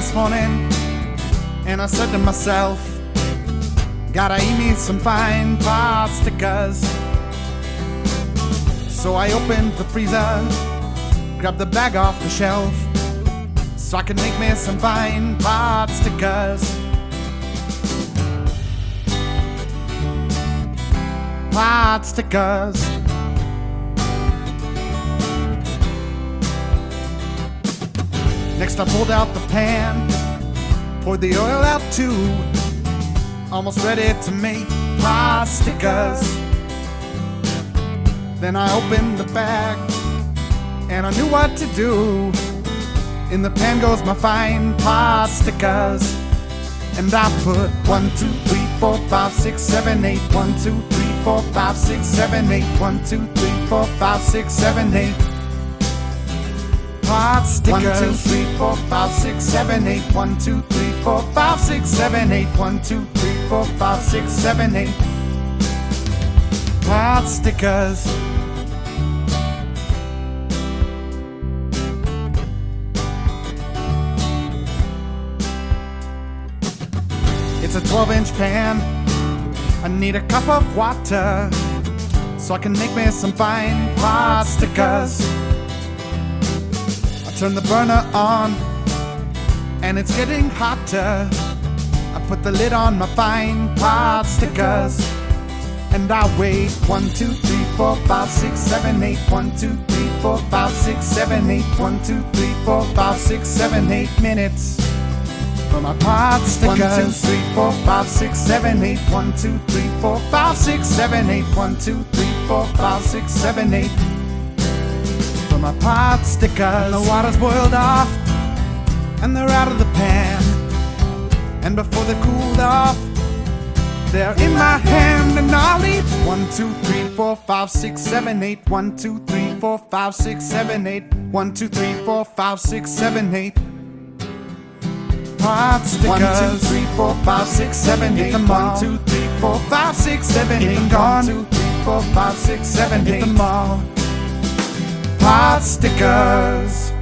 this morning and I said to myself, gotta eat me some fine pot stickers. So I opened the freezer, grabbed the bag off the shelf, so I could make me some fine pot stickers. Pot stickers. Next I pulled out the pan, poured the oil out too, almost ready to make pot stickers. Then I opened the bag and I knew what to do. In the pan goes my fine pot stickers. And I put 1, 2, 3, 4, 5, 6, 7, 8. 1, 2, 3, 4, 5, 6, 7, 8. 1, 2, 3, 4, 5, 6, 7, 8. Pot stickers. 1, 2, 3, 4, 5, 6, 7, 8. 1, 2, 3, 4, 5, 6, 7, 8. 1, 2, 3, 4, 5, 6, 7, 8. Pot stickers. It's a 12-inch pan. I need a cup of water so I can make me some fine pot stickers. I turn the burner on and it's getting hotter. I put the lid on my fine pot stickers and I wait. 1, 2, 3, 4, 5, 6, 7, 8. 1, 2, 3, 4, 5, 6, 7, 8. 1, 2, 3, 4, 5, 6, 7, 8 minutes for my pot stickers. 1, 2, 3, 4, 5, 6, 7, 8. 1, 2, 3, 4, 5, 6, 7, 8. 1, 2, 3, 4, 5, 6, 7, 8 for my pot stickers. The water's boiled off and they're out of the pan, and before they've cooled off, they're in my hand and I'll eat. 1, 2, 3, 4, 5, 6, 7, 8. 1, 2, 3, 4, 5, 6, 7, 8. 1, 2, 3, 4, 5, 6, 7, 8. Pot stickers. 1, 2, 3, 4, 5, 6, 7, 8. 1, 2, 3, 4, 5, 6, 7, 8. 1, 2, 3, 4, 5, 6, 7, 8. Pot stickers.